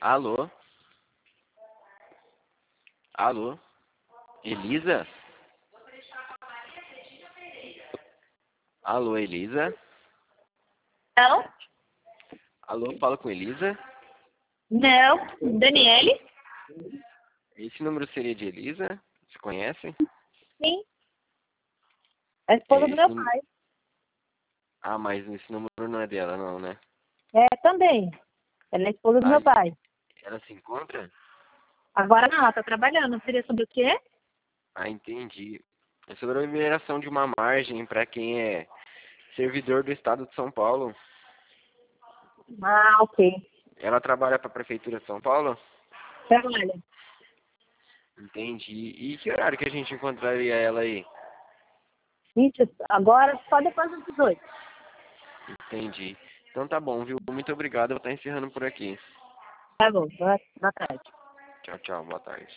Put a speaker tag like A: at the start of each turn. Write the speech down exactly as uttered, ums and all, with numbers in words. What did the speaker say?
A: Alô? Alô? Elisa? Alô, Elisa?
B: Não?
A: Alô, fala com Elisa?
B: Não. Daniele?
A: Esse número seria de Elisa? Você conhece?
B: Sim. É a
A: É,
B: esposa do
A: esse
B: meu
A: número...
B: pai.
A: Ah, mas esse número não é dela não, né?
B: É, também. Ela é a esposa do
A: Ah,
B: meu pai.
A: ela se encontra?
B: Agora não, ela tá trabalhando. Seria sobre o quê?
A: Ah, entendi. É sobre a liberação de uma margem para quem é servidor do estado de São Paulo.
B: Ah, ok.
A: Ela trabalha para a prefeitura de São Paulo?
B: Trabalha.
A: Entendi. E que horário que a gente encontraria ela aí?
B: Isso, agora só depois das dezoito.
A: Entendi. Então tá bom, viu? Muito obrigado. Eu vou estar encerrando por aqui.
B: Tá bom, boa, boa tarde.
A: Tchau, tchau. Boa tarde.